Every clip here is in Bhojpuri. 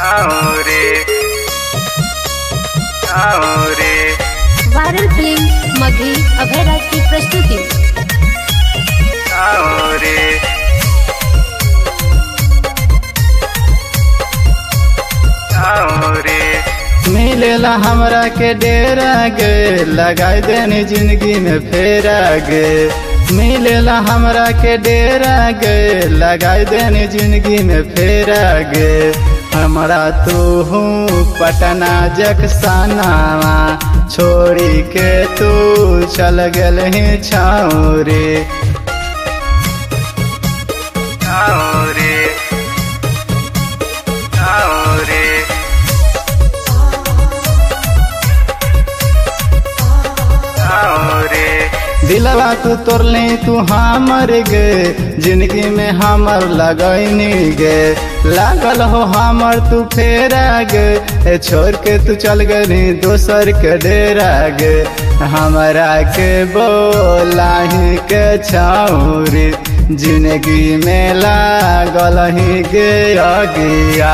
वायरल फिल्म मघी अभय राज की प्रस्तुति। मिलेला हमरा के डेरा गे, लगाई देनी जिंदगी में फेरा गे। मिलेला हमरा के डेरा गे, लगाई देनी जिंदगी में फेरा गे। हमरा तू हूँ पटना जक्सनावा, छोड़ी के तू चल गेल ही छाउरे। दिलवा तू तोड़ली तू हमर गे, जिंदगी में हमर लगैनी गे। लागल हो हमर तू फेरा गे, छोड़ के तू चल गई दोसर के डेरा गे। हमरा के बोलाही के छाउरी, जिंदगी में लागल ही गे अगिया।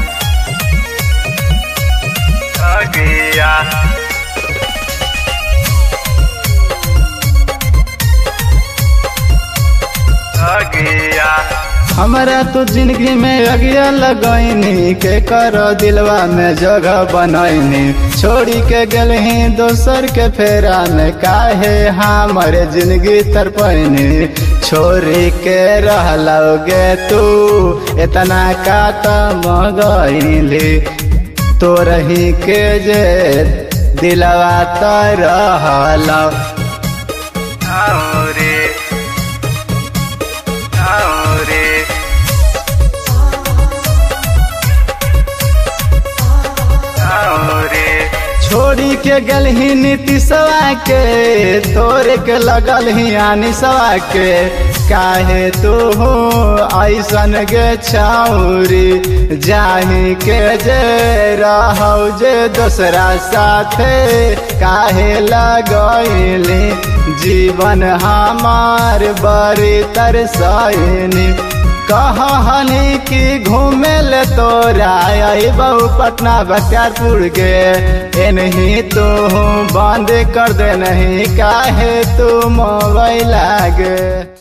हमरा तो जिंदगी में अगिया लगैनी, के कर दिलवा में जगह बनैनी। छोड़ी के गेलही दोसर के फेरा में, काहे हमारे जिंदगी तरपैनी। छोड़ी के रहलोगे तू इतना कातम गईली, तो रही के जे दिलवा तर रहला। छोड़ी के गल ही नीतीशवा के, तोरे के लगल ही आनिसवा के। काहे तू हो ऐसन गे छाउरी, जाही के जे रहौ जे दोसरा साथे। काहे लगैली जीवन हमार बड़ी तरसैनी। कहनी कि घूमे ले तोरा बहु पटना बख्तियारपुर गे, एनही तू बंद कर दे नहीं, काहे तू मोबाइल गे।